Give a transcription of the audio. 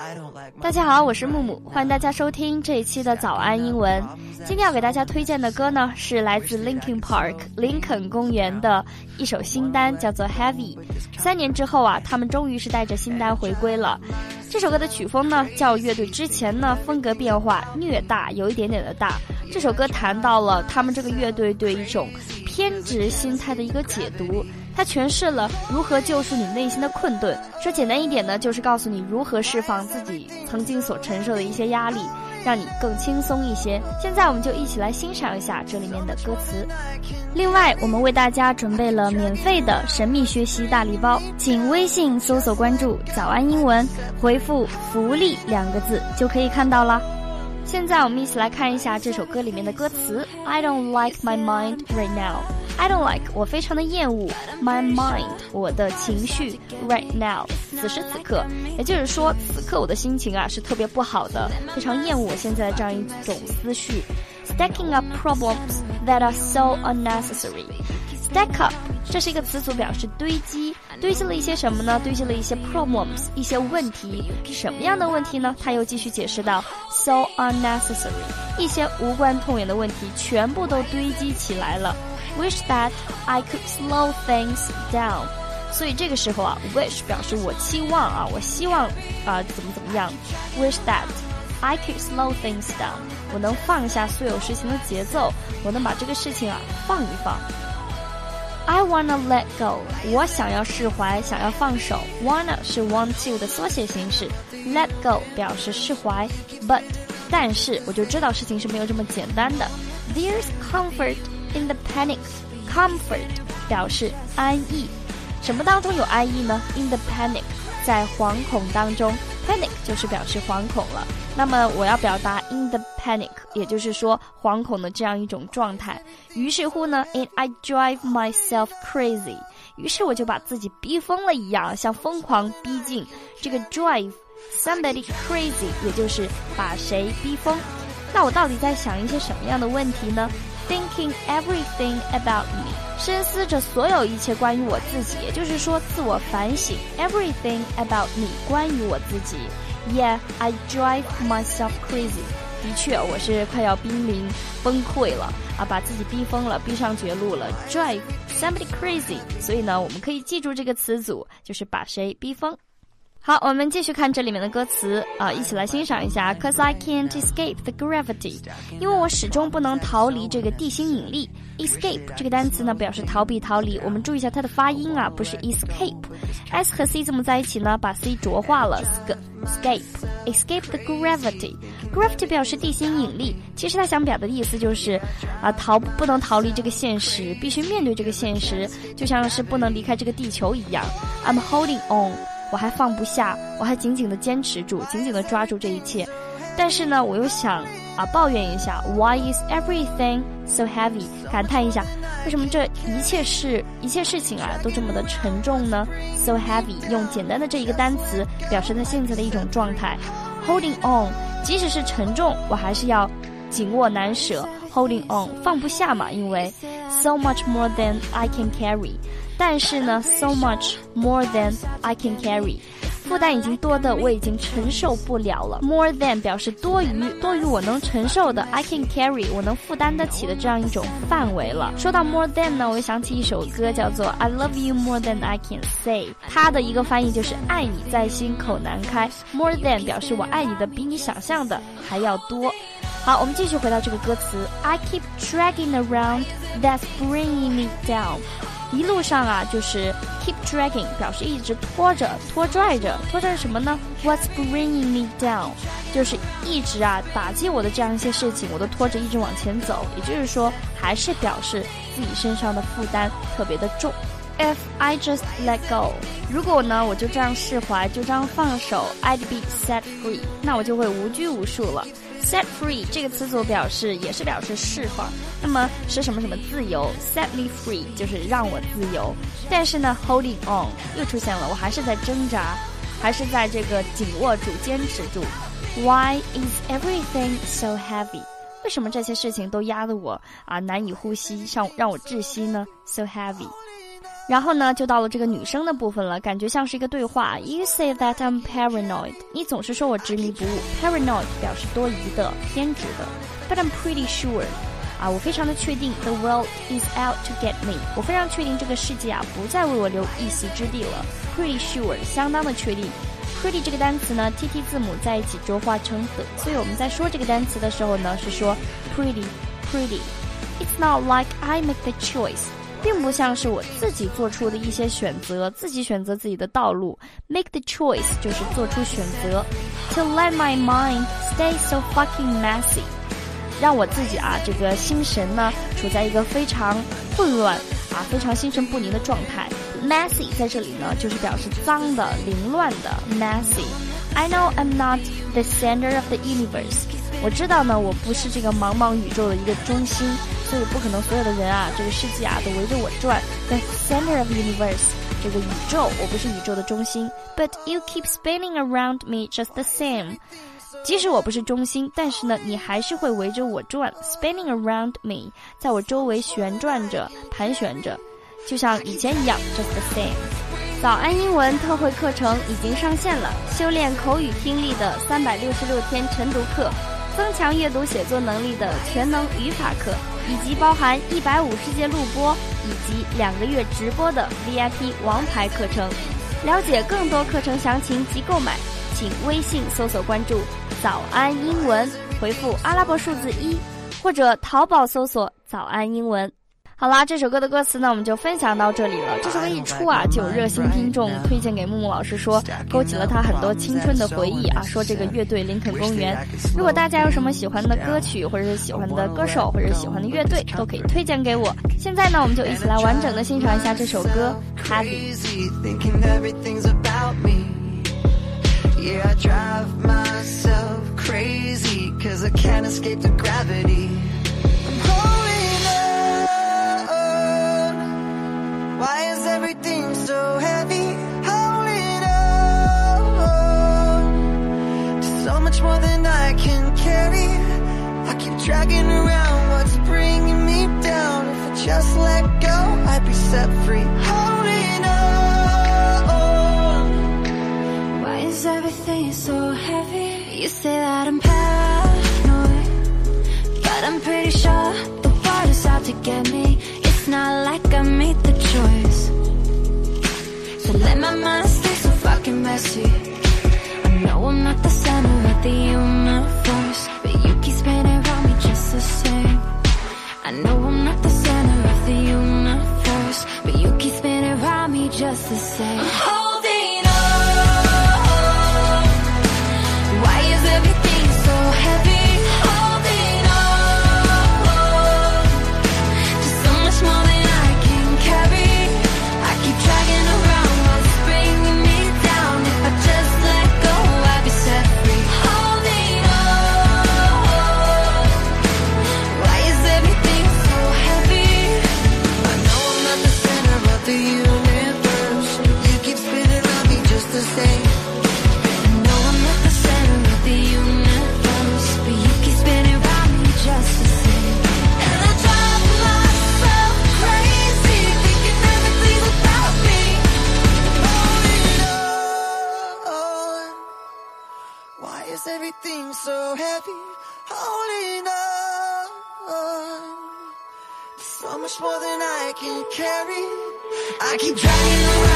大家好，我是木木，欢迎大家收听这一期的早安英文。今天要给大家推荐的歌呢，是来自 Linkin Park 林肯公园的一首新单，叫做 Heavy。3年之后啊，他们终于是带着新单回归了。这首歌的曲风呢，较乐队之前呢风格变化略大，有一点点的大。这首歌谈到了他们这个乐队对一种偏执心态的一个解读，它诠释了如何救赎你内心的困顿。说简单一点呢，就是告诉你如何释放自己曾经所承受的一些压力，让你更轻松一些。现在我们就一起来欣赏一下这里面的歌词。另外，我们为大家准备了免费的神秘学习大礼包，请微信搜索关注早安英文，回复福利2个字就可以看到了。现在我们一起来看一下这首歌里面的歌词。 I don't like my mind right now. I don't like 我非常的厌恶 my mind 我的情绪 right now 此时此刻，也就是说此刻我的心情啊是特别不好的，非常厌恶我现在的这样一种思绪。 Stacking up problems that are so unnecessary. Stack up 这是一个词组，表示堆积。堆积了一些什么呢？堆积了一些 problems 一些问题。什么样的问题呢？他又继续解释到 so unnecessary 一些无关痛痒的问题全部都堆积起来了。Wish that I could slow things down. 所以这个时候啊 wish 表示我期望啊，我希望怎么样。Wish that I could slow things down. 我能放下所有事情的节奏，我能把这个事情啊放一放。I wanna let go. 我想要释怀，想要放手。Wanna 是 want to 的缩写形式， let go 表示释怀。But 但是我就知道事情是没有这么简单的。There's comfort in the panic. Comfort 表示安逸。什么当中有安逸呢？ In the panic 在惶恐当中。Panic 就是表示惶恐了，那么我要表达 in the panic 也就是说惶恐的这样一种状态。于是乎呢 And I drive myself crazy. 于是我就把自己逼疯了一样，像疯狂逼近。这个 drive somebody crazy 也就是把谁逼疯。那我到底在想一些什么样的问题呢？ Thinking everything about me. 深思着所有一切关于我自己，也就是说自我反省。 Everything about me 关于我自己。 Yeah, I drive myself crazy. 的确我是快要濒临崩溃了啊，把自己逼疯了，逼上绝路了。 Drive somebody crazy. 所以呢我们可以记住这个词组，就是把谁逼疯。好，我们继续看这里面的歌词一起来欣赏一下。 Cause I can't escape the gravity. 因为我始终不能逃离这个地心引力。 Escape 这个单词呢表示逃避逃离，我们注意一下它的发音啊，不是 escape。 S 和 C 字母在一起呢，把 C 浊化了。 Escape the gravity. Gravity 表示地心引力，其实它想表达的意思就是不能逃离这个现实，必须面对这个现实，就像是不能离开这个地球一样。 I'm holding on. 我还放不下，我还紧紧地坚持住，紧紧地抓住这一切。但是呢我又想抱怨一下 Why is everything so heavy? 感叹一下为什么这一切事情都这么的沉重呢？ So heavy 用简单的这一个单词表示他现在的一种状态。 Holding on 即使是沉重我还是要紧握难舍。 Holding on 放不下嘛，因为 so much more than I can carry。 但是呢 so much more than I can carry 负担已经多的我已经承受不了了。 More than 表示多于我能承受的。 I can carry 我能负担得起的这样一种范围了。说到 more than 呢，我就想起一首歌叫做 I love you more than I can say。 它的一个翻译就是爱你在心口难开。 More than 表示我爱你的比你想象的还要多。好，我们继续回到这个歌词。 I keep dragging around that's bringing me down。一路上就是 keep dragging 表示一直拖拽着什么呢？ What's bringing me down 就是一直打击我的这样一些事情我都拖着一直往前走，也就是说还是表示自己身上的负担特别的重。 If I just let go 如果呢我就这样释怀，就这样放手， I'd be set free 那我就会无拘无束了。Set free 这个词组也是表示释放，那么是什么自由， set me free 就是让我自由。但是呢 holding on 又出现了，我还是在挣扎，还是在这个紧握住坚持住。 Why is everything so heavy 为什么这些事情都压得我难以呼吸，让我窒息呢？ So heavy。 然后呢，就到了这个女生的部分了，感觉像是一个对话。You say that I'm paranoid， 你总是说我执迷不悟。Paranoid 表示多疑的、偏执的。But I'm pretty sure， 我非常的确定 the world is out to get me， 我非常确定这个世界不再为我留一席之地了。Pretty sure， 相当的确定。Pretty 这个单词呢 ，TT 字母在一起浊化成的，所以我们在说这个单词的时候呢，是说 pretty。It's not like I make the choice， 并不像是我自己做出的一些选择，自己选择自己的道路。Make the choice 就是做出选择。To let my mind stay so fucking messy， 让我自己这个心神呢处在一个非常混乱非常心神不宁的状态。Messy 在这里呢就是表示脏的、凌乱的 messy。I know I'm not the center of the universe， 我知道呢我不是这个茫茫宇宙的一个中心，所以不可能所有的人这个世界都围着我转。The center of the universe， 这个宇宙，我不是宇宙的中心。But you keep spinning around me just the same， 即使我不是中心，但是呢你还是会围着我转。Spinning around me， 在我周围旋转着、盘旋着，就像以前一样 just the same。早安英文特惠课程已经上线了，修炼口语听力的366天晨读课，增强阅读写作能力的全能语法课，以及包含150节录播以及2个月直播的 VIP 王牌课程。了解更多课程详情及购买，请微信搜索关注早安英文，回复阿拉伯数字1，或者淘宝搜索早安英文。好啦，这首歌的歌词呢我们就分享到这里了。这首歌一出就有热心听众推荐给木木老师，说勾起了他很多青春的回忆说这个乐队林肯公园。如果大家有什么喜欢的歌曲，或者是喜欢的歌手，或者是喜欢的乐队，都可以推荐给我。现在呢我们就一起来完整的欣赏一下这首歌 Heavy。 Yeah, I drive myself crazy cause I can't escape the gravity. I'm holding on. Why is everything so heavy? Holding on to so much more than I can carry. I keep dragging around what's bringing me down. If I just let go, I'd be set free. Holding on. Why is everything so heavy? You say that I'm paranoid, but I'm pretty sure the world is out to get me. It's not like I made the choice to let my mind stay so fucking messy. I know I'm not the center of the universe, but you keep spinning around me just the same. I know I'm not the center of the universe, but you keep spinning around me just the same. I'm holding on. Why is everything so heavy? Holding on to so much more than I can carry. I keep dragging around what's bringing me down. If I just let go, I'd be set free. Holding on. Why is everything so heavy? I know I'm not the center of the universe. You keep spinning around me just the same. I know I'm not the center of the universe, but you keep spinning around me just the same. And I drive myself crazy, thinking everything's about me. Holding on. Why is everything so heavy? Holding on. So much more than I can carry. I keep dragging around